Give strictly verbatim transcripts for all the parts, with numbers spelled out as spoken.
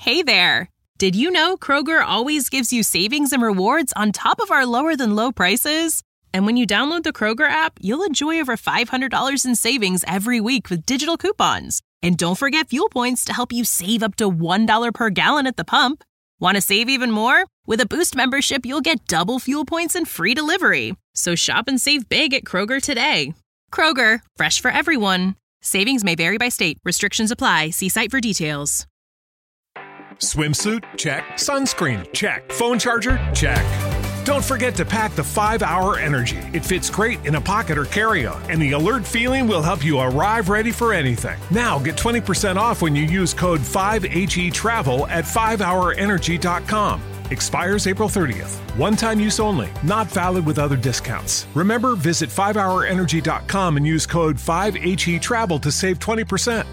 Hey there! Did you know Kroger always gives you savings and rewards on top of our lower-than-low prices? And when you download the Kroger app, you'll enjoy over five hundred dollars in savings every week with digital coupons. And don't forget fuel points to help you save up to one dollar per gallon at the pump. Want to save even more? With a Boost membership, you'll get double fuel points and free delivery. So shop and save big at Kroger today. Kroger, fresh for everyone. Savings may vary by state. Restrictions apply. See site for details. Swimsuit? Check. Sunscreen? Check. Phone charger? Check. Don't forget to pack the five hour Energy. It fits great in a pocket or carry-on, and the alert feeling will help you arrive ready for anything. Now get twenty percent off when you use code five H E travel at five hour energy dot com. Expires April thirtieth. One-time use only. Not valid with other discounts. Remember, visit five hour energy dot com and use code five H E travel to save twenty percent.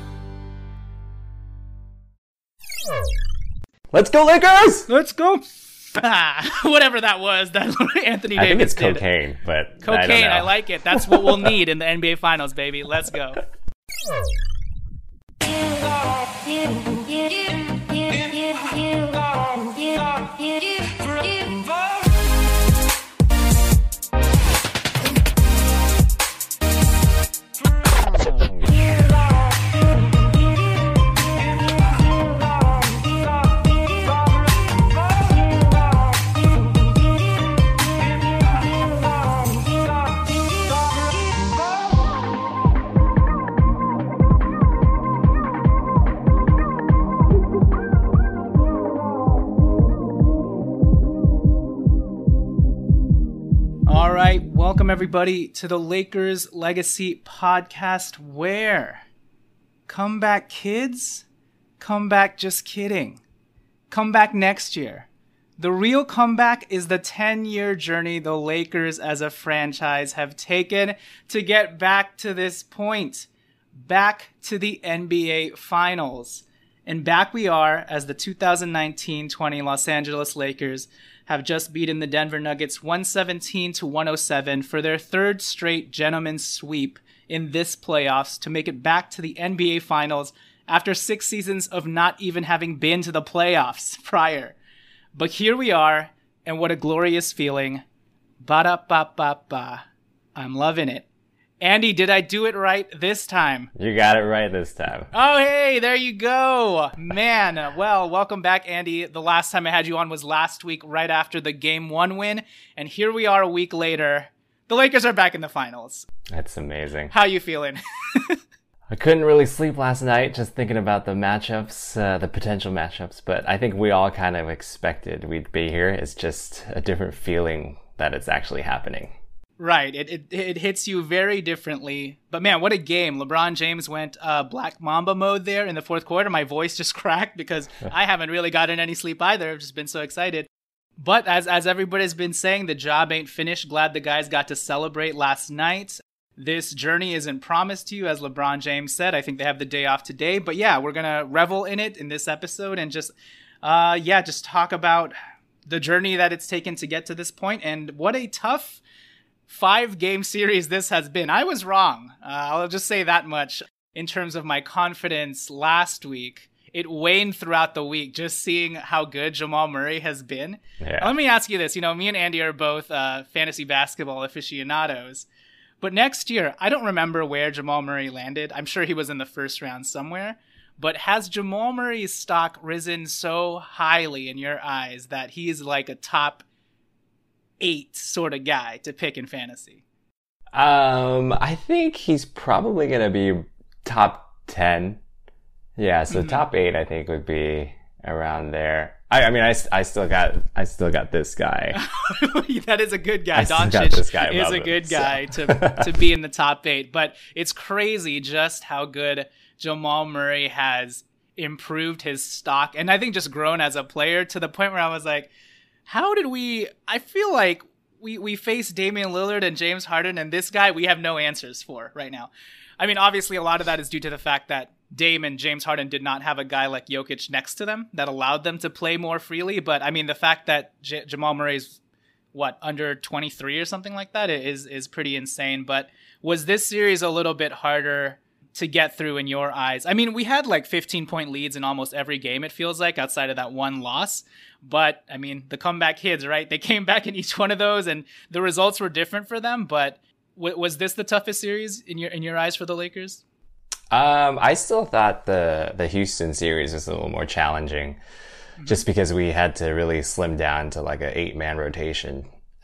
Let's go, Lakers! Let's go. Ah, whatever that was, that Anthony Davis I think it's did. cocaine, but cocaine. I don't know. I like it. That's what we'll need in the N B A Finals, baby. Let's go. All right, welcome everybody to the Lakers Legacy Podcast, where comeback kids, come back just kidding. Come back next year. The real comeback is the ten-year journey the Lakers as a franchise have taken to get back to this point, back to the N B A Finals. And back we are as the two thousand nineteen twenty Los Angeles Lakers have just beaten the Denver Nuggets one seventeen to one oh seven for their third straight gentleman's sweep in this playoffs to make it back to the N B A Finals after six seasons of not even having been to the playoffs prior. But here we are, and what a glorious feeling. Ba-da-ba-ba-ba. I'm loving it. Andy, did I do it right this time? You got it right this time. Oh, hey, there you go. Man, well, welcome back, Andy. The last time I had you on was last week, right after the game one win. And here we are a week later. The Lakers are back in the finals. That's amazing. How you feeling? I couldn't really sleep last night just thinking about the matchups, uh, the potential matchups. But I think we all kind of expected we'd be here. It's just a different feeling that it's actually happening. Right. It, it it hits you very differently. But man, what a game. LeBron James went uh, Black Mamba mode there in the fourth quarter. My voice just cracked because I haven't really gotten any sleep either. I've just been so excited. But as, as everybody's been saying, the job ain't finished. Glad the guys got to celebrate last night. This journey isn't promised to you, as LeBron James said. I think they have the day off today. But yeah, we're going to revel in it in this episode and just, uh, yeah, just talk about the journey that it's taken to get to this point. And what a tough five-game series this has been. I was wrong. Uh, I'll just say that much. In terms of my confidence last week, it waned throughout the week, just seeing how good Jamal Murray has been. Yeah. Let me ask you this. You know, me and Andy are both uh, fantasy basketball aficionados. But next year, I don't remember where Jamal Murray landed. I'm sure he was in the first round somewhere. But has Jamal Murray's stock risen so highly in your eyes that he's like a top eight sort of guy to pick in fantasy? Um, I think he's probably going to be top ten. Yeah, so mm-hmm. top eight, I think, would be around there. I, I mean, I, I still got, I still got this guy. That is a good guy. Doncic this guy is a good him, guy so. to, to be in the top eight, but it's crazy just how good Jamal Murray has improved his stock. And I think just grown as a player to the point where I was like, how did we, I feel like we, we faced Damian Lillard and James Harden, and this guy we have no answers for right now. I mean, obviously a lot of that is due to the fact that Dame and James Harden did not have a guy like Jokic next to them that allowed them to play more freely. But I mean, the fact that J- Jamal Murray's what, under twenty-three or something like that is, is pretty insane. But was this series a little bit harder to get through in your eyes? I mean, we had like fifteen point leads in almost every game, it feels like, outside of that one loss. But I mean, the comeback kids, right? They came back in each one of those and the results were different for them. But w- was this the toughest series in your in your eyes for the Lakers? Um, I still thought the, the Houston series was a little more challenging mm-hmm. just because we had to really slim down to like an eight man rotation.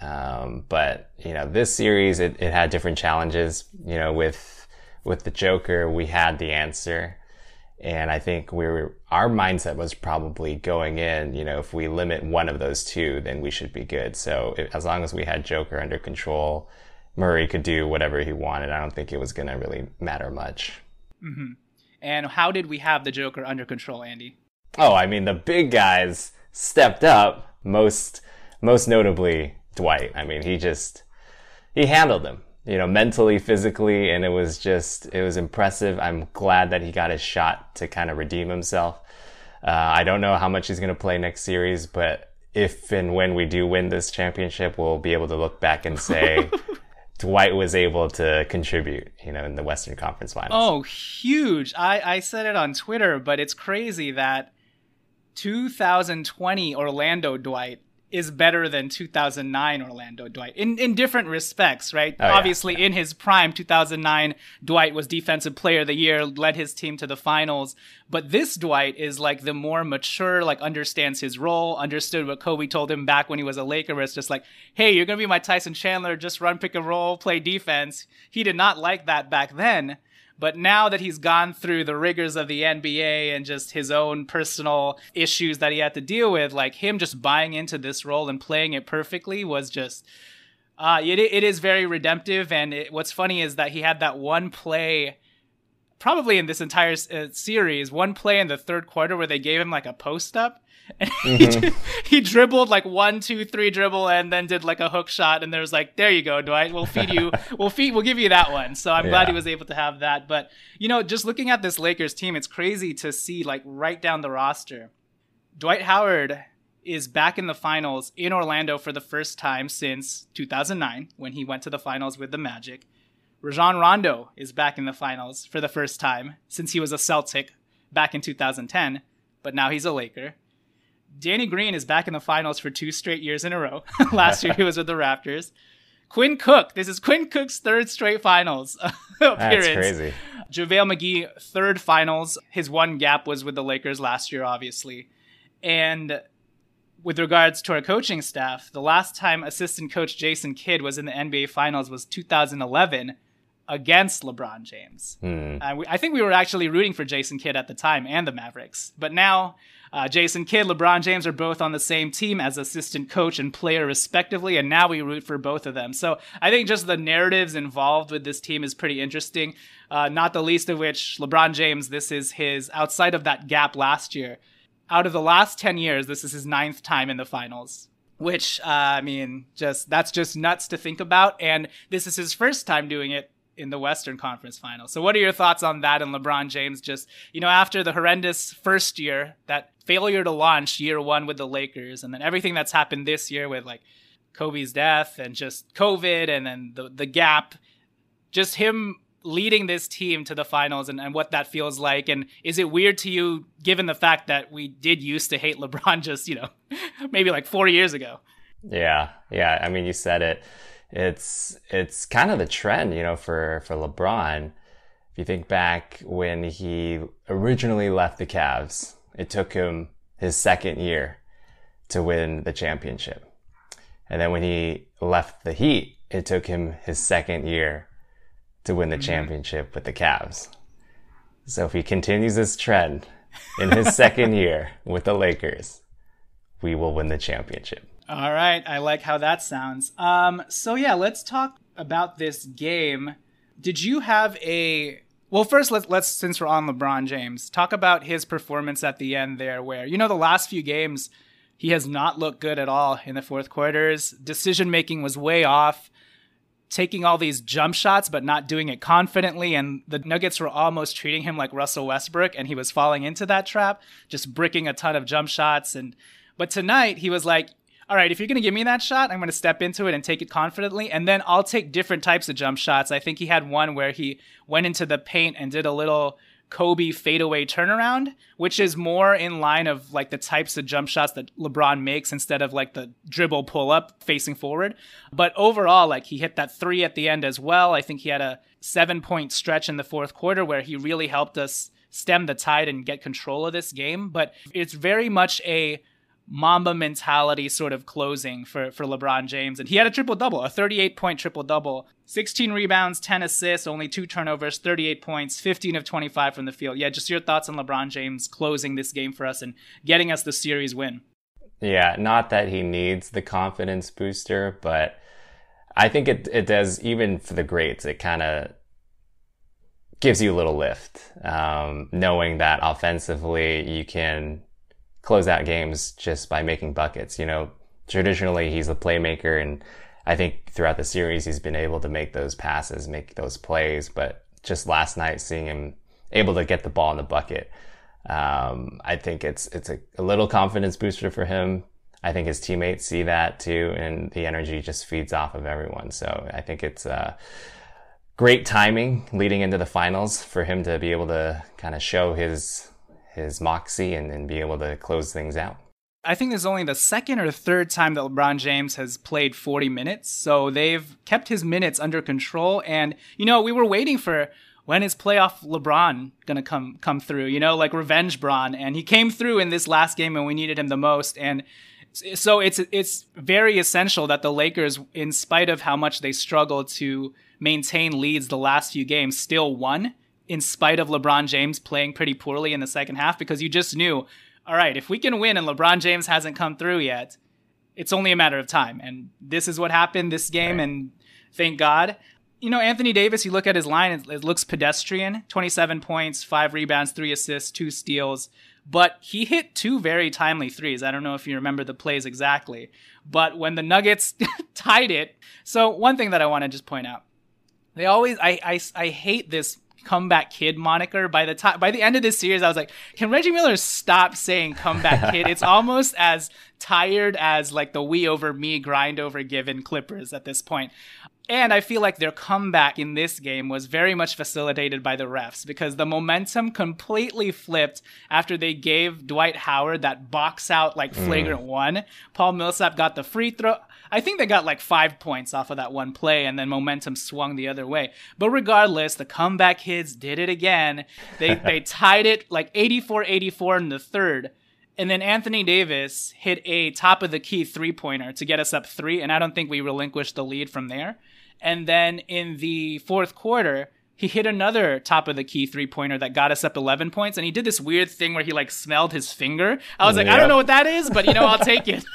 Um, but, you know, this series, it, it had different challenges, you know, with, with the Joker, we had the answer. And I think we were, our mindset was probably going in, you know, if we limit one of those two, then we should be good. So it, as long as we had Joker under control, Murray could do whatever he wanted. I don't think it was going to really matter much. Mm-hmm. And how did we have the Joker under control, Andy? Oh, I mean, the big guys stepped up, most, most notably Dwight. I mean, he just, he handled them, you know, mentally, physically, and it was just, it was impressive. I'm glad that he got his shot to kind of redeem himself. Uh, I don't know how much he's going to play next series, but if and when we do win this championship, we'll be able to look back and say Dwight was able to contribute, you know, in the Western Conference Finals. Oh, huge. I, I said it on Twitter, but it's crazy that two thousand twenty Orlando Dwight is better than two thousand nine Orlando Dwight in, in different respects, right? Oh, Obviously, yeah, yeah. in his prime, two thousand nine, Dwight was Defensive Player of the Year, led his team to the finals. But this Dwight is like the more mature, like understands his role, understood what Kobe told him back when he was a Laker, where it's just like, hey, you're going to be my Tyson Chandler, just run, pick and roll, play defense. He did not like that back then. But now that he's gone through the rigors of the N B A and just his own personal issues that he had to deal with, like him just buying into this role and playing it perfectly was just, uh, it, it is very redemptive. And it, what's funny is that he had that one play, probably in this entire uh, series, one play in the third quarter where they gave him like a post up. And mm-hmm. he, he dribbled like one, two, three dribble, and then did like a hook shot. And there was like, there you go, Dwight. We'll feed you. we'll feed. We'll give you that one. So I'm yeah. glad he was able to have that. But you know, just looking at this Lakers team, it's crazy to see like right down the roster. Dwight Howard is back in the finals in Orlando for the first time since two thousand nine when he went to the finals with the Magic. Rajon Rondo is back in the finals for the first time since he was a Celtic back in two thousand ten, but now he's a Laker. Danny Green is back in the finals for two straight years in a row. Last year he was with the Raptors. Quinn Cook. This is Quinn Cook's third straight finals appearance. That's crazy. JaVale McGee, third finals. His one gap was with the Lakers last year, obviously. And with regards to our coaching staff, the last time assistant coach Jason Kidd was in the N B A Finals was two thousand eleven against LeBron James. Hmm. Uh, we, I think we were actually rooting for Jason Kidd at the time and the Mavericks. But now uh, Jason Kidd, LeBron James are both on the same team as assistant coach and player respectively, and now we root for both of them. So I think just the narratives involved with this team is pretty interesting, uh, not the least of which LeBron James, this is his, outside of that gap last year, out of the last ten years, this is his ninth time in the finals. Which, uh, I mean, just that's just nuts to think about. And this is his first time doing it in the Western Conference Finals. So what are your thoughts on that and LeBron James just, you know, after the horrendous first year, that failure to launch year one with the Lakers, and then everything that's happened this year with like Kobe's death and just COVID and then the, the gap, just him leading this team to the finals and, and what that feels like. And is it weird to you, given the fact that we did used to hate LeBron just, you know, maybe like four years ago? Yeah. Yeah. I mean, you said it. It's it's kind of the trend, you know, for, for LeBron. If you think back when he originally left the Cavs, it took him his second year to win the championship. And then when he left the Heat, it took him his second year to win the mm-hmm. championship with the Cavs. So if he continues this trend in his second year with the Lakers, we will win the championship. All right. I like how that sounds. Um, so yeah, let's talk about this game. Did you have a, well, first let's, let's, since we're on LeBron James, talk about his performance at the end there where, you know, the last few games, he has not looked good at all in the fourth quarters. Decision-making was way off, taking all these jump shots, but not doing it confidently. And the Nuggets were almost treating him like Russell Westbrook, and he was falling into that trap, just bricking a ton of jump shots. And, but tonight he was like, all right, if you're going to give me that shot, I'm going to step into it and take it confidently. And then I'll take different types of jump shots. I think he had one where he went into the paint and did a little Kobe fadeaway turnaround, which is more in line of like the types of jump shots that LeBron makes instead of like the dribble pull up facing forward. But overall, like he hit that three at the end as well. I think he had a seven point stretch in the fourth quarter where he really helped us stem the tide and get control of this game. But it's very much a Mamba mentality sort of closing for, for LeBron James. And he had a triple-double, a thirty-eight point triple-double, sixteen rebounds, ten assists, only two turnovers, thirty-eight points, fifteen of twenty-five from the field. Yeah, just your thoughts on LeBron James closing this game for us and getting us the series win. Yeah, not that he needs the confidence booster, but I think it, it does, even for the greats, it kind of gives you a little lift, um, knowing that offensively you can close out games just by making buckets. You know, traditionally he's a playmaker, and I think throughout the series he's been able to make those passes, make those plays. But just last night, seeing him able to get the ball in the bucket, um, I think it's it's a, a little confidence booster for him. I think his teammates see that too, and the energy just feeds off of everyone. So I think it's uh, great timing leading into the finals for him to be able to kind of show his his moxie and, and be able to close things out. I think this is only the second or third time that LeBron James has played forty minutes. So they've kept his minutes under control. And, you know, we were waiting for when is playoff LeBron going to come come through, you know, like revenge Bron. And he came through in this last game and we needed him the most. And so it's it's very essential that the Lakers, in spite of how much they struggled to maintain leads the last few games, still won, in spite of LeBron James playing pretty poorly in the second half, because you just knew, all right, if we can win and LeBron James hasn't come through yet, it's only a matter of time. And this is what happened this game, and thank God. You know, Anthony Davis, you look at his line, it, it looks pedestrian, twenty-seven points, five rebounds, three assists, two steals, but he hit two very timely threes. I don't know if you remember the plays exactly, but when the Nuggets tied it, so one thing that I want to just point out, they always, I, I, I hate this comeback kid moniker. By the time, by the end of this series, I was like, can Reggie Miller stop saying comeback kid? It's almost as tired as like the we over me, grind over given Clippers at this point. And I feel like their comeback in this game was very much facilitated by the refs, because the momentum completely flipped after they gave Dwight Howard that box out like flagrant mm. one. Paul Millsap got the free throw. I think they got like five points off of that one play, and then momentum swung the other way. But regardless, the comeback kids did it again. They they tied it like eighty-four eighty-four in the third. And then Anthony Davis hit a top-of-the-key three-pointer to get us up three, and I don't think we relinquished the lead from there. And then in the fourth quarter, he hit another top-of-the-key three-pointer that got us up eleven points, and he did this weird thing where he, like, smelled his finger. I was like, yep. I don't know what that is, but, you know, I'll take it.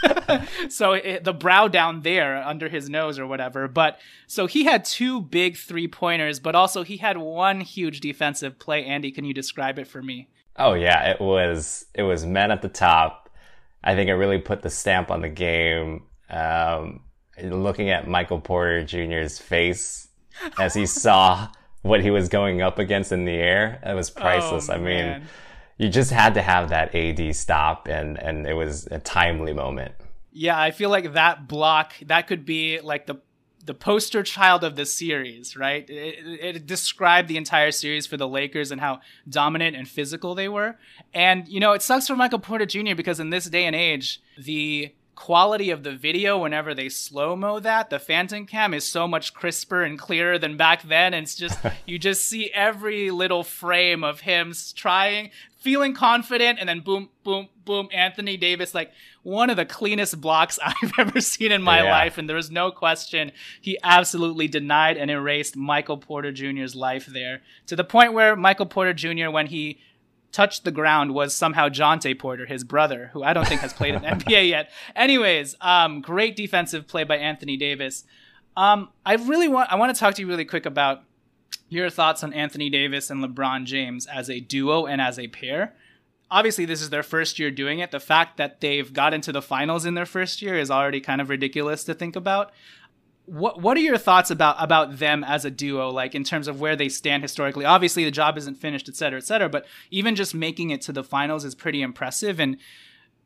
So it, the brow down there under his nose or whatever. But so he had two big three-pointers, but also he had one huge defensive play. Andy, can you describe it for me? Oh, yeah, it was it was men at the top. I think it really put the stamp on the game. Um, looking at Michael Porter Junior's face as he saw what he was going up against in the air, it was priceless. Oh, I mean, man. You just had to have that A D stop, and, and it was a timely moment. Yeah, I feel like that block, that could be like the the poster child of the series, right? It, it described the entire series for the Lakers and how dominant and physical they were. And, you know, it sucks for Michael Porter Junior because in this day and age, the quality of the video, whenever they slow-mo that, the Phantom Cam is so much crisper and clearer than back then. And it's just, you just see every little frame of him trying, feeling confident, and then boom, boom, boom, Anthony Davis, like one of the cleanest blocks I've ever seen in my yeah. life. And there was no question, he absolutely denied and erased Michael Porter Junior's life there, to the point where Michael Porter Junior, when he touched the ground, was somehow Jonte Porter, his brother, who I don't think has played in the N B A yet. Anyways, um, great defensive play by Anthony Davis. Um, I really want, I want to talk to you really quick about your thoughts on Anthony Davis and LeBron James as a duo and as a pair. Obviously, this is their first year doing it. The fact that they've got into the finals in their first year is already kind of ridiculous to think about. What What are your thoughts about, about them as a duo, like in terms of where they stand historically? Obviously, the job isn't finished, et cetera, et cetera, but even just making it to the finals is pretty impressive. And,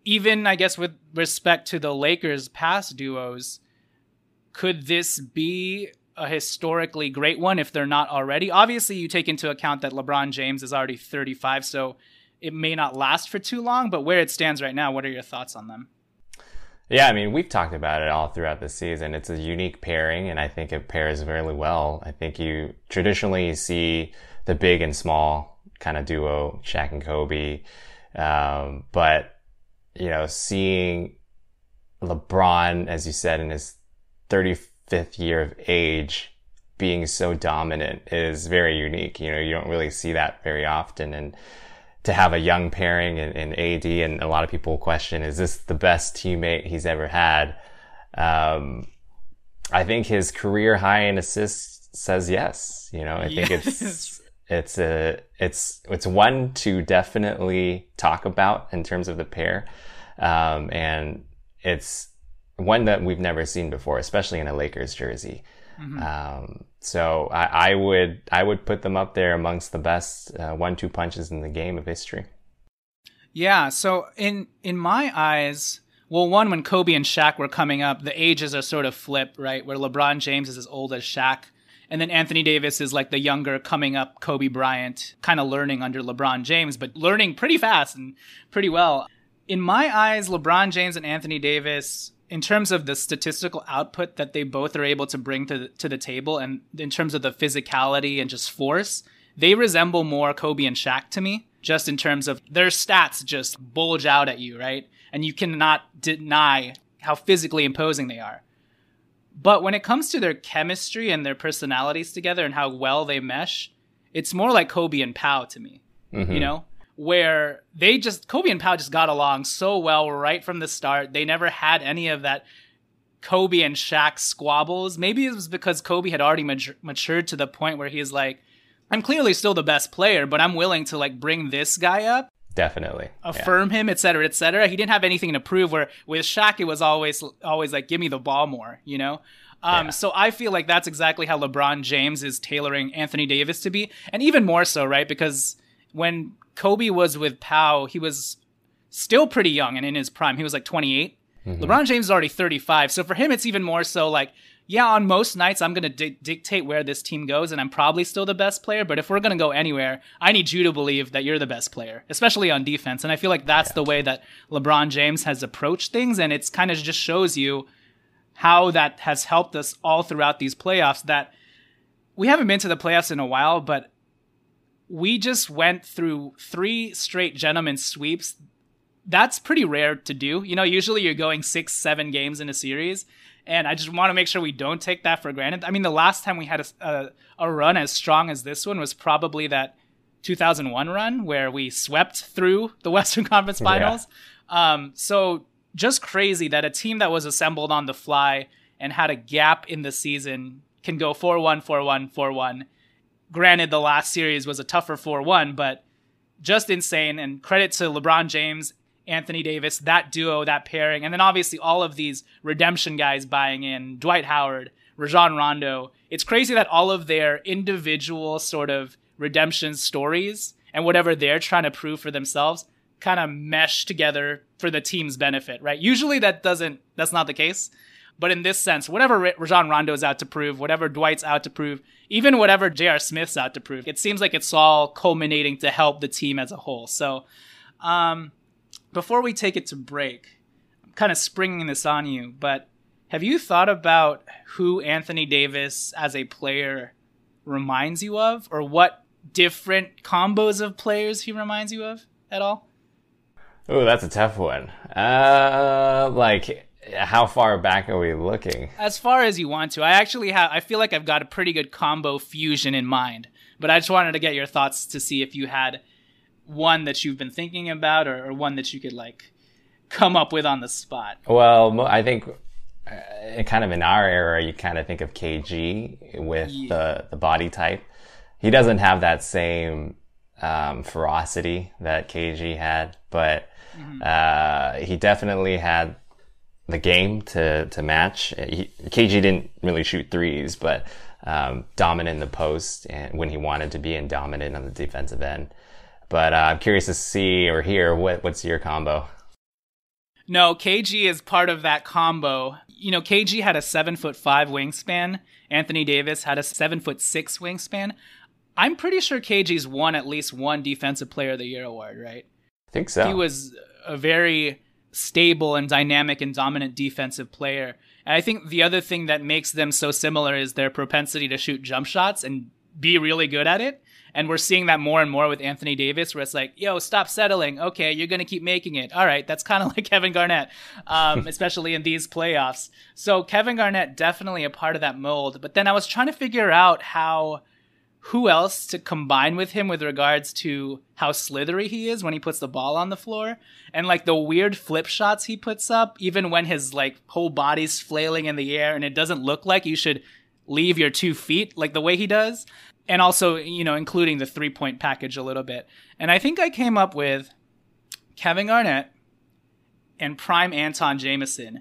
even, I guess, with respect to the Lakers' past duos, could this be a historically great one if they're not already? Obviously, you take into account that LeBron James is already thirty-five, so it may not last for too long. But where it stands right now, what are your thoughts on them? Yeah, I mean, we've talked about it all throughout the season. It's a unique pairing, and I think it pairs very well. I think you traditionally see the big and small kind of duo, Shaq and Kobe. Um, but, you know, seeing LeBron, as you said, in his thirty-fifth year of age, being so dominant is very unique. You know, you don't really see that very often. And to have a young pairing in, in A D, and a lot of people question, is this the best teammate he's ever had? Um, I think his career high in assists says yes. You know, I yes. think it's, it's a, it's, it's one to definitely talk about in terms of the pair. Um, and it's one that we've never seen before, especially in a Lakers jersey. Mm-hmm. Um, so I, I would, I would put them up there amongst the best uh, one two punches in the game of history. Yeah. So in, in my eyes, well, one, when Kobe and Shaq were coming up, the ages are sort of flipped, right? Where LeBron James is as old as Shaq. And then Anthony Davis is like the younger coming up Kobe Bryant, kind of learning under LeBron James, but learning pretty fast and pretty well. In my eyes, LeBron James and Anthony Davis, in terms of the statistical output that they both are able to bring to the, to the table, and in terms of the physicality and just force, they resemble more Kobe and Shaq to me, just in terms of their stats just bulge out at you, right? And you cannot deny how physically imposing they are. But when it comes to their chemistry and their personalities together and how well they mesh, it's more like Kobe and Pau to me, mm-hmm. you know? Where they just, Kobe and Pau just got along so well right from the start. They never had any of that Kobe and Shaq squabbles. Maybe it was because Kobe had already matur- matured to the point where he's like, I'm clearly still the best player, but I'm willing to like bring this guy up. Definitely. Affirm yeah. him, et cetera, et cetera. He didn't have anything to prove, where with Shaq, it was always, always like, give me the ball more, you know? Um, yeah. So I feel like that's exactly how LeBron James is tailoring Anthony Davis to be. And even more so, right? Because when Kobe was with Pau, he was still pretty young and in his prime. He was like twenty-eight. Mm-hmm. LeBron James is already thirty-five. So for him, it's even more so like, yeah, on most nights, I'm going to di- dictate where this team goes, and I'm probably still the best player. But if we're going to go anywhere, I need you to believe that you're the best player, especially on defense. And I feel like that's yeah. the way that LeBron James has approached things. And it's kind of just shows you how that has helped us all throughout these playoffs. That we haven't been to the playoffs in a while, but we just went through three straight gentlemen's sweeps. That's pretty rare to do. You know, usually you're going six, seven games in a series. And I just want to make sure we don't take that for granted. I mean, the last time we had a, a, a run as strong as this one was probably that two thousand one run where we swept through the Western Conference Finals. Yeah. Um, so just crazy that a team that was assembled on the fly and had a gap in the season can go four one, four one, four one. Granted, the last series was a tougher four one, but just insane. And credit to LeBron James, Anthony Davis, that duo, that pairing. And then obviously all of these redemption guys buying in, Dwight Howard, Rajon Rondo. It's crazy that all of their individual sort of redemption stories and whatever they're trying to prove for themselves kind of mesh together for the team's benefit, right? Usually that doesn't, that's not the case. But in this sense, whatever Rajon Rondo's out to prove, whatever Dwight's out to prove, even whatever J R. Smith's out to prove, it seems like it's all culminating to help the team as a whole. So um, before we take it to break, I'm kind of springing this on you, but have you thought about who Anthony Davis as a player reminds you of, or what different combos of players he reminds you of at all? Oh, that's a tough one. Uh, like... How far back are we looking? As far as you want to. I actually have, I feel like I've got a pretty good combo fusion in mind, but I just wanted to get your thoughts to see if you had one that you've been thinking about, or, or one that you could like come up with on the spot. Well, I think uh, kind of in our era, you kind of think of K G with yeah. the, the body type. He doesn't have that same um, ferocity that K G had, but mm-hmm. uh, he definitely had the game to, to match. He, K G didn't really shoot threes, but um, dominant in the post and when he wanted to be, and dominant on the defensive end. But uh, I'm curious to see or hear what what's your combo. No, K G is part of that combo. You know, K G had a seven foot five wingspan. Anthony Davis had a seven foot six wingspan. I'm pretty sure K G's won at least one Defensive Player of the Year award, right? I think so. He was a very stable and dynamic and dominant defensive player. And I think the other thing that makes them so similar is their propensity to shoot jump shots and be really good at it. And we're seeing that more and more with Anthony Davis, where it's like, yo, stop settling. Okay, you're going to keep making it. All right, that's kind of like Kevin Garnett, um, especially in these playoffs. So Kevin Garnett, definitely a part of that mold. But then I was trying to figure out how, who else to combine with him with regards to how slithery he is when he puts the ball on the floor. And like the weird flip shots he puts up, even when his like whole body's flailing in the air and it doesn't look like you should leave your two feet like the way he does. And also, you know, including the three-point package a little bit. And I think I came up with Kevin Garnett and prime Anton Jameson.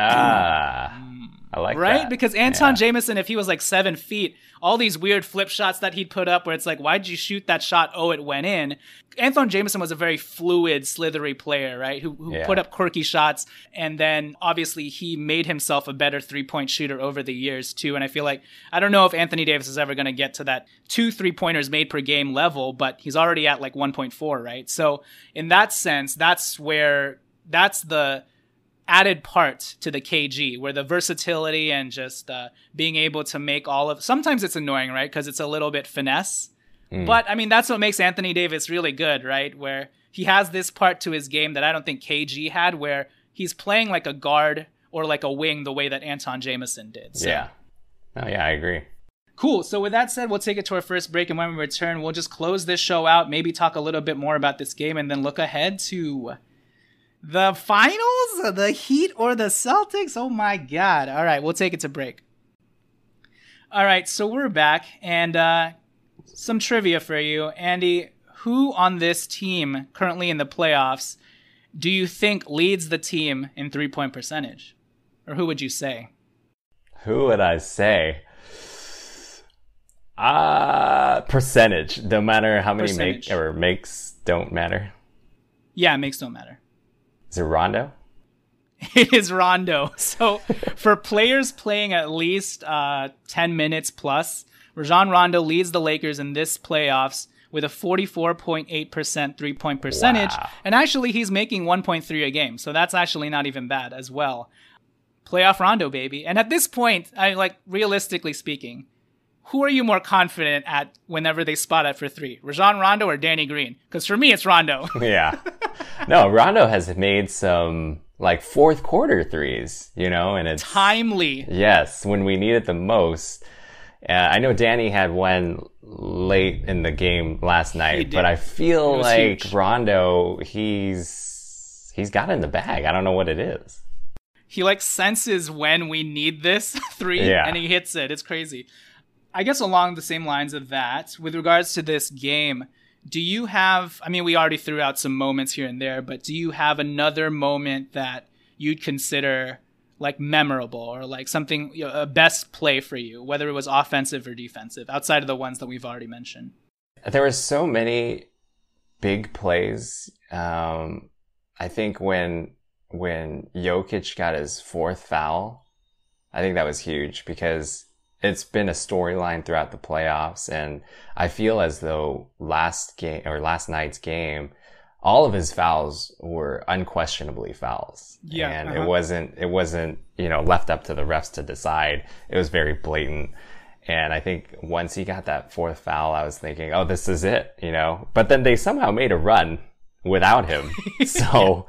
Ah, I like right? that. Because Anton yeah. Jameson, if he was like seven feet, all these weird flip shots that he'd put up where it's like, why'd you shoot that shot? Oh, it went in. Anton Jameson was a very fluid, slithery player, right? Who, who yeah. put up quirky shots. And then obviously he made himself a better three-point shooter over the years too. And I feel like, I don't know if Anthony Davis is ever going to get to that two three-pointers made per game level, but he's already at like one point four, right? So in that sense, that's where, that's the added part to the K G, where the versatility and just uh, being able to make all of, sometimes it's annoying, right? Because it's a little bit finesse. Mm. But I mean, that's what makes Anthony Davis really good, right? Where he has this part to his game that I don't think K G had, where he's playing like a guard or like a wing the way that Anton Jameson did. So. Yeah. Oh yeah, I agree. Cool. So with that said, we'll take it to our first break. And when we return, we'll just close this show out, maybe talk a little bit more about this game, and then look ahead to the finals, the Heat or the Celtics. Oh my God. All right, we'll take it to break. All right, so we're back, and uh, some trivia for you. Andy, who on this team currently in the playoffs do you think leads the team in three-point percentage? Or who would you say? Who would I say? Uh, percentage. No matter how many Percentage. make or makes don't matter. Yeah, makes don't matter. Is it Rondo? It is Rondo. So for players playing at least uh, ten minutes plus, Rajon Rondo leads the Lakers in this playoffs with a forty-four point eight percent three-point percentage. Wow. And actually, he's making one point three a game. So that's actually not even bad as well. Playoff Rondo, baby. And at this point, I like realistically speaking, who are you more confident at whenever they spot it for three? Rajon Rondo or Danny Green? Because for me, it's Rondo. Yeah. No, Rondo has made some like fourth quarter threes, you know, and it's timely. Yes, when we need it the most. Uh, I know Danny had one late in the game last night, but I feel like huge. Rondo, he's he's got it in the bag. I don't know what it is. He like senses when we need this three, yeah. and he hits it. It's crazy. I guess along the same lines of that, with regards to this game, do you have, I mean, we already threw out some moments here and there, but do you have another moment that you'd consider like memorable or like something, you know, a best play for you, whether it was offensive or defensive, outside of the ones that we've already mentioned? There were so many big plays. Um, I think when, when Jokic got his fourth foul, I think that was huge because it's been a storyline throughout the playoffs, and I feel as though last game or last night's game, all of his fouls were unquestionably fouls. Yeah, and uh-huh. it wasn't it wasn't you know left up to the refs to decide. It was very blatant. And I think once he got that fourth foul, I was thinking, oh, this is it, you know. But then they somehow made a run without him. So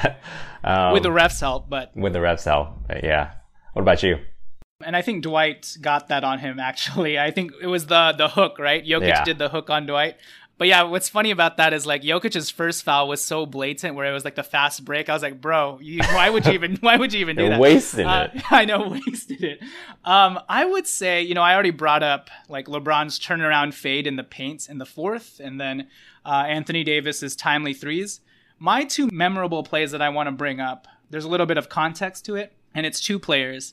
um, with the refs' help, but with the refs' help, yeah. What about you? And I think Dwight got that on him, actually. I think it was the the hook, right? Jokic yeah. did the hook on Dwight. But yeah, what's funny about that is like Jokic's first foul was so blatant where it was like the fast break. I was like, bro, you, why would you even why would you even do You're that? wasted uh, it. I know, wasted it. Um, I would say, you know, I already brought up like LeBron's turnaround fade in the paint in the fourth, and then uh, Anthony Davis's timely threes. My two memorable plays that I want to bring up, there's a little bit of context to it, and it's two players.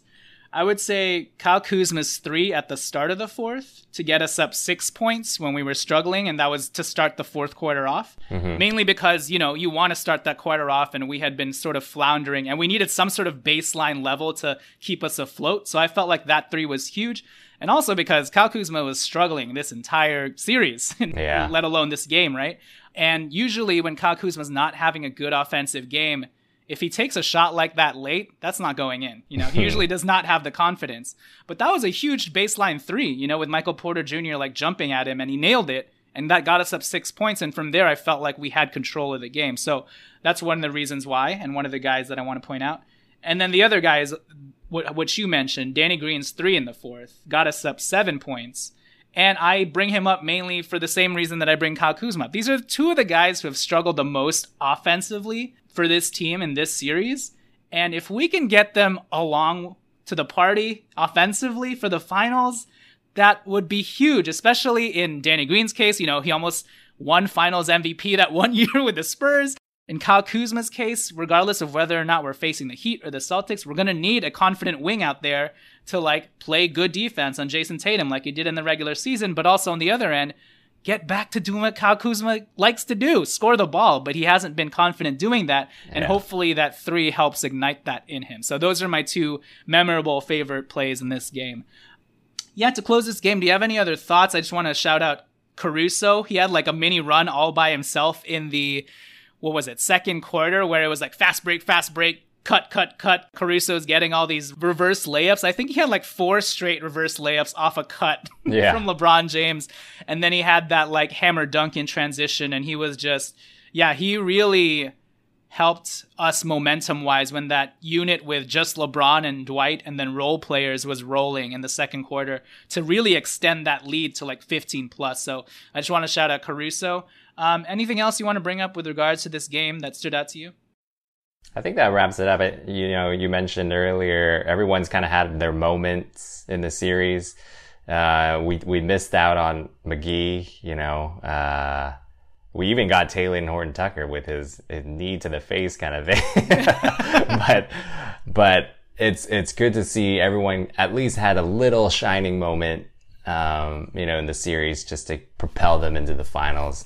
I would say Kyle Kuzma's three at the start of the fourth to get us up six points when we were struggling, and that was to start the fourth quarter off. Mm-hmm. Mainly because, you know, you want to start that quarter off, and we had been sort of floundering, and we needed some sort of baseline level to keep us afloat. So I felt like that three was huge. And also because Kyle Kuzma was struggling this entire series, yeah. let alone this game, right? And usually when Kyle Kuzma's not having a good offensive game, if he takes a shot like that late, that's not going in. You know, he usually does not have the confidence. But that was a huge baseline three, you know, with Michael Porter Junior like jumping at him, and he nailed it. And that got us up six points. And from there, I felt like we had control of the game. So that's one of the reasons why, and one of the guys that I want to point out. And then the other guy is what you mentioned, Danny Green's three in the fourth, got us up seven points. And I bring him up mainly for the same reason that I bring Kyle Kuzma up. These are two of the guys who have struggled the most offensively for this team in this series. And if we can get them along to the party offensively for the finals, that would be huge, especially in Danny Green's case. You know, he almost won finals M V P that one year with the Spurs. In Kyle Kuzma's case, regardless of whether or not we're facing the Heat or the Celtics, we're going to need a confident wing out there to like play good defense on Jason Tatum like he did in the regular season, but also on the other end, get back to doing what Kyle Kuzma likes to do, score the ball, but he hasn't been confident doing that, and yeah. hopefully that three helps ignite that in him. So those are my two memorable favorite plays in this game. Yeah, to close this game, do you have any other thoughts? I just want to shout out Caruso. He had like a mini run all by himself in the, what was it, second quarter, where it was like fast break, fast break, cut, cut, cut. Caruso's getting all these reverse layups. I think he had like four straight reverse layups off a cut yeah. from LeBron James. And then he had that like hammer dunk in transition. And he was just, yeah, he really helped us momentum-wise when that unit with just LeBron and Dwight and then role players was rolling in the second quarter to really extend that lead to like fifteen plus. So I just want to shout out Caruso. Um, anything else you want to bring up with regards to this game that stood out to you? I think that wraps it up. It, you know, you mentioned earlier, everyone's kind of had their moments in the series. Uh, we, we missed out on McGee, you know, uh, we even got Talen Horton-Tucker with his, his knee to the face kind of thing. but, but it's, it's good to see everyone at least had a little shining moment, um, you know, in the series just to propel them into the finals.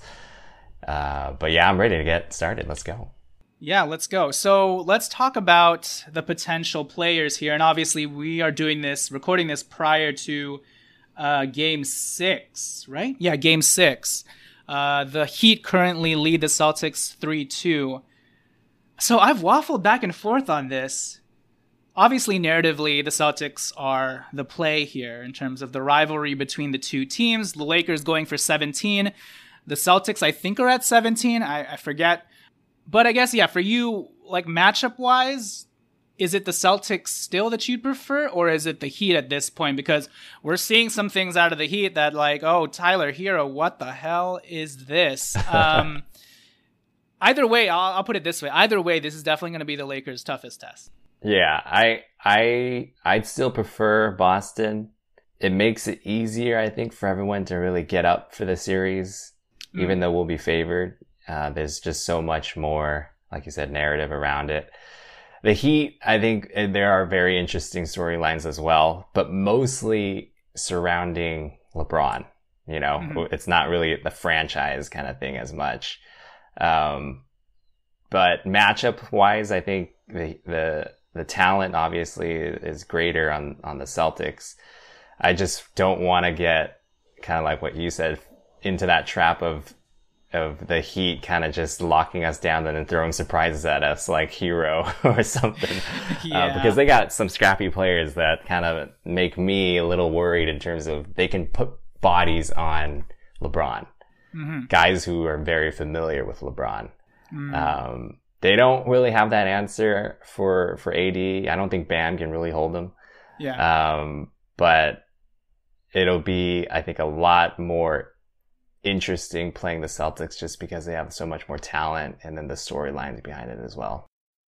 Uh, but yeah, I'm ready to get started. Let's go. Yeah, let's go. So let's talk about the potential players here. And obviously we are doing this, recording this prior to uh, game six, right? Yeah, game six. Uh, the Heat currently lead the Celtics three two. So I've waffled back and forth on this. Obviously, narratively, the Celtics are the play here in terms of the rivalry between the two teams. The Lakers going for seventeen. The Celtics, I think, are at seventeen. I, I forget. But I guess, yeah, for you, like matchup-wise, is it the Celtics still that you'd prefer, or is it the Heat at this point? Because we're seeing some things out of the Heat that like, oh, Tyler Hero, what the hell is this? Um, either way, I'll, I'll put it this way. Either way, this is definitely going to be the Lakers' toughest test. Yeah, I, I, I'd still prefer Boston. It makes it easier, I think, for everyone to really get up for the series, mm. even though we'll be favored. Uh, there's just so much more, like you said, narrative around it. The Heat, I think there are very interesting storylines as well, but mostly surrounding LeBron. You know, mm-hmm. It's not really the franchise kind of thing as much. Um, but matchup wise, I think the, the, the talent obviously is greater on, on the Celtics. I just don't want to get kind of like what you said into that trap of of the Heat kind of just locking us down and then throwing surprises at us like Hero or something. yeah. uh, because they got some scrappy players that kind of make me a little worried in terms of they can put bodies on LeBron. Mm-hmm. Guys who are very familiar with LeBron. Mm. Um, they don't really have that answer for, for A D. I don't think Bam can really hold them. Yeah. Um, but it'll be, I think, a lot more interesting playing the Celtics just because they have so much more talent and then the storylines behind it as well.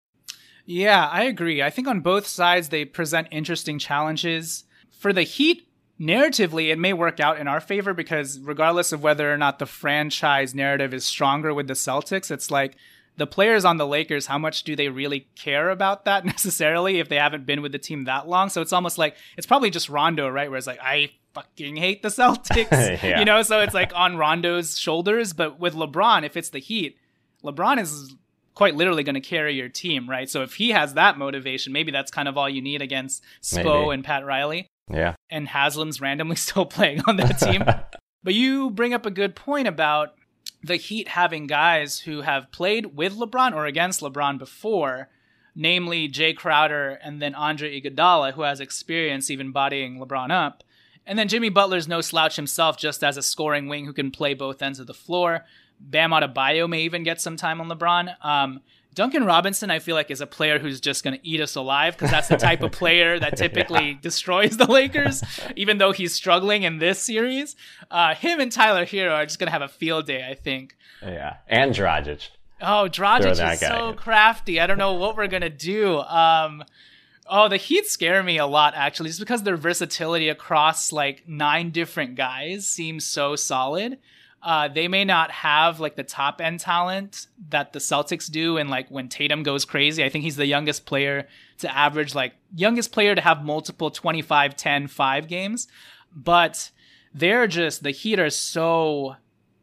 Yeah, I agree. I think on both sides they present interesting challenges. For the Heat, narratively, it may work out in our favor because regardless of whether or not the franchise narrative is stronger with the Celtics, it's like the players on the Lakers, how much do they really care about that necessarily if they haven't been with the team that long? So it's almost like, it's probably just Rondo, right? Where it's like, I fucking hate the Celtics, yeah. you know? So it's like on Rondo's shoulders. But with LeBron, if it's the Heat, LeBron is quite literally going to carry your team, right? So if he has that motivation, maybe that's kind of all you need against Spo maybe. and Pat Riley. Yeah. And Haslam's randomly still playing on that team. But you bring up a good point about the Heat having guys who have played with LeBron or against LeBron before, namely Jay Crowder and then Andre Iguodala, who has experience even bodying LeBron up. And then Jimmy Butler's no slouch himself, just as a scoring wing who can play both ends of the floor. Bam Adebayo may even get some time on LeBron. Um, Duncan Robinson, I feel like, is a player who's just going to eat us alive because that's the type of player that typically yeah. destroys the Lakers, even though he's struggling in this series. Uh, him and Tyler Hero are just going to have a field day, I think. Yeah, and Dragic. Oh, Dragic is so in. crafty. I don't know what we're going to do. Um, oh, the Heat scare me a lot, actually, just because their versatility across like nine different guys seems so solid. Uh, they may not have like the top end talent that the Celtics do. And like when Tatum goes crazy, I think he's the youngest player to average like youngest player to have multiple twenty-five, ten, five games. But they're just, the Heat are so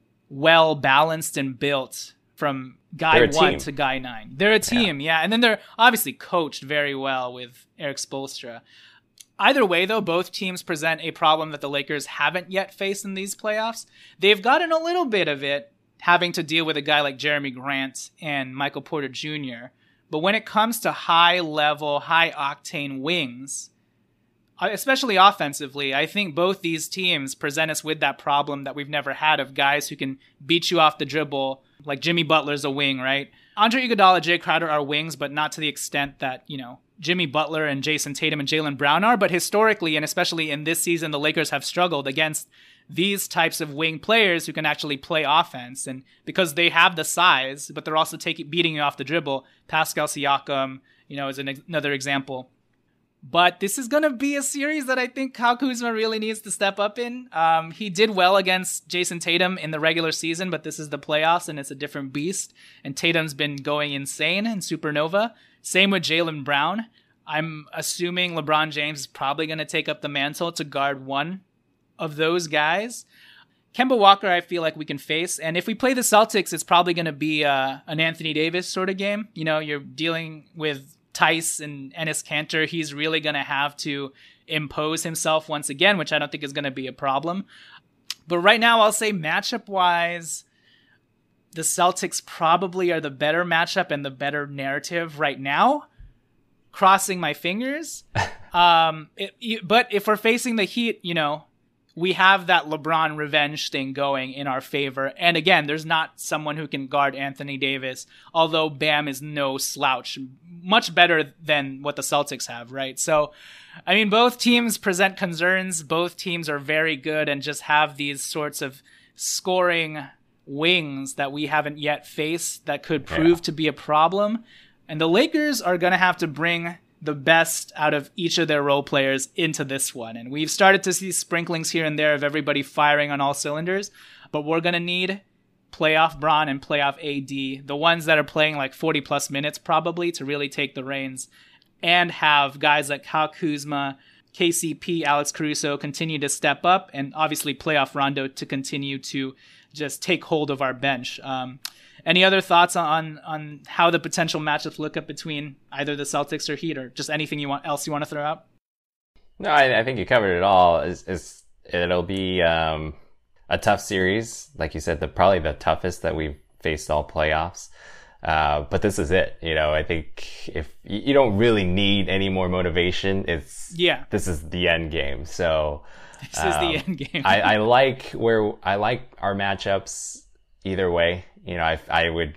well balanced and built from guy one to guy nine. They're a team. Yeah. yeah. And then they're obviously coached very well with Eric Spoelstra. Either way, though, both teams present a problem that the Lakers haven't yet faced in these playoffs. They've gotten a little bit of it having to deal with a guy like Jeremy Grant and Michael Porter Junior But when it comes to high-level, high-octane wings, especially offensively, I think both these teams present us with that problem that we've never had of guys who can beat you off the dribble, like Jimmy Butler's a wing, right? Andre Iguodala, Jay Crowder are wings, but not to the extent that, you know, Jimmy Butler and Jason Tatum and Jaylen Brown are. But historically, and especially in this season, the Lakers have struggled against these types of wing players who can actually play offense. And because they have the size, but they're also taking beating you off the dribble, Pascal Siakam, you know, is an, another example. But this is going to be a series that I think Kyle Kuzma really needs to step up in. Um, he did well against Jason Tatum in the regular season, but this is the playoffs and it's a different beast. And Tatum's been going insane in supernova. Same with Jaylen Brown. I'm assuming LeBron James is probably going to take up the mantle to guard one of those guys. Kemba Walker, I feel like we can face. And if we play the Celtics, it's probably going to be uh, an Anthony Davis sort of game. You know, you're dealing with Tice and Enes Kanter. He's really going to have to impose himself once again, which I don't think is going to be a problem. But right now, I'll say matchup-wise, the Celtics probably are the better matchup and the better narrative right now. Crossing my fingers. um, it, but if we're facing the Heat, you know, we have that LeBron revenge thing going in our favor. And again, there's not someone who can guard Anthony Davis, although Bam is no slouch. Much better than what the Celtics have, right? So, I mean, both teams present concerns. Both teams are very good and just have these sorts of scoring wings that we haven't yet faced that could prove yeah. to be a problem. And the Lakers are going to have to bring the best out of each of their role players into this one. And we've started to see sprinklings here and there of everybody firing on all cylinders, but we're going to need playoff Bron and playoff A D, the ones that are playing like forty plus minutes probably, to really take the reins and have guys like Kyle Kuzma, K C P, Alex Caruso continue to step up, and obviously playoff Rondo to continue to just take hold of our bench. Um, Any other thoughts on on how the potential matchups look up between either the Celtics or Heat, or just anything you want else you want to throw out? No, I, I think you covered it all. It's, it's, it'll be um, a tough series, like you said, the probably the toughest that we've faced all playoffs. Uh, but this is it. You know, I think if you don't really need any more motivation, it's yeah. This is the end game. So this um, is the end game. I, I like where I like our matchups either way. You know, I, I would,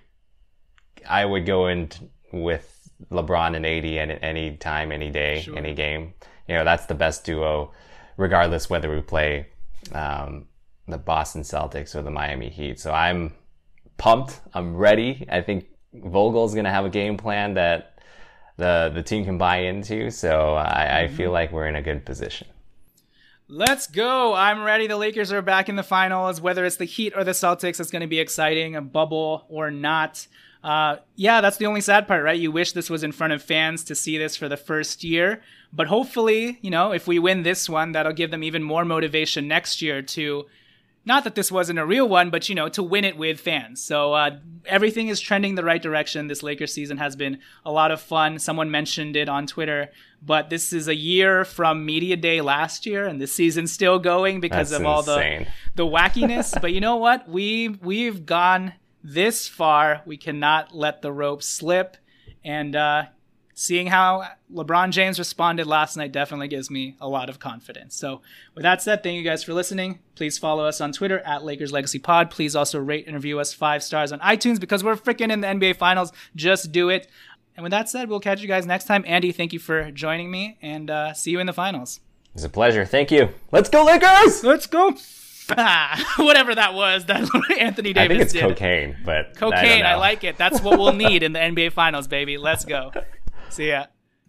I would go in with LeBron and A D at any time, any day, sure. any game. You know, that's the best duo, regardless whether we play um, the Boston Celtics or the Miami Heat. So I'm pumped. I'm ready. I think Vogel's going to have a game plan that the the team can buy into. So I, mm-hmm. I feel like we're in a good position. Let's go. I'm ready. The Lakers are back in the finals. Whether it's the Heat or the Celtics, it's going to be exciting, a bubble or not. uh, yeah, that's the only sad part, right? You wish this was in front of fans to see this for the first year. But hopefully, you know, if we win this one, that'll give them even more motivation next year to, not that this wasn't a real one, but, you know, to win it with fans. So uh, everything is trending the right direction. This Lakers season has been a lot of fun. Someone mentioned it on Twitter, but this is a year from Media Day last year, and this season's still going because That's of all insane. the the wackiness. But you know what? We we've gone this far. We cannot let the rope slip. And uh, seeing how LeBron James responded last night definitely gives me a lot of confidence. So with that said, thank you guys for listening. Please follow us on Twitter at Lakers Legacy Pod. Please also rate and review us five stars on iTunes because we're freaking in the N B A Finals. Just do it. And with that said, we'll catch you guys next time. Andy, thank you for joining me, and uh, see you in the finals. It's a pleasure. Thank you. Let's go, Lakers! Let's go. Whatever that was that Anthony Davis I think it's did. cocaine, but Cocaine, I, I like it. That's what we'll need in the N B A Finals, baby. Let's go. See ya.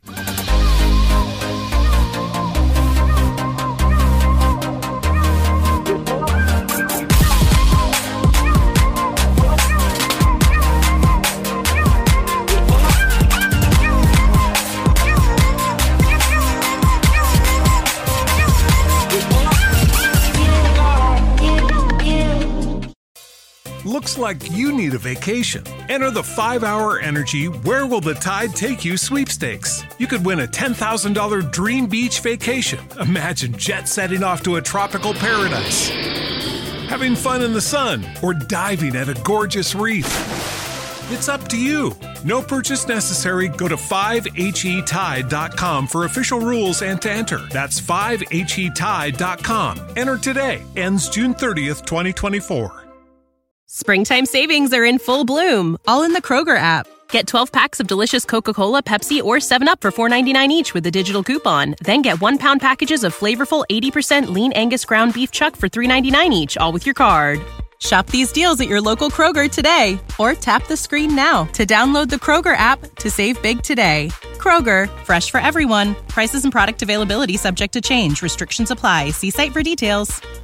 Looks like you need a vacation. Enter the five hour Energy Where Will the Tide Take You sweepstakes. You could win a ten thousand dollars dream beach vacation. Imagine jet setting off to a tropical paradise, having fun in the sun, or diving at a gorgeous reef. It's up to you. No purchase necessary. Go to five H E tide dot com for official rules and to enter. That's five H E tide dot com. Enter today. Ends June thirtieth, twenty twenty-four. Springtime savings are in full bloom, all in the Kroger app. Get twelve packs of delicious Coca-Cola, Pepsi, or seven up for four ninety-nine each with a digital coupon. Then get one-pound packages of flavorful eighty percent lean Angus ground beef chuck for three ninety-nine each, all with your card. Shop these deals at your local Kroger today, or tap the screen now to download the Kroger app to save big today. Kroger, fresh for everyone. Prices and product availability subject to change. Restrictions apply. See site for details.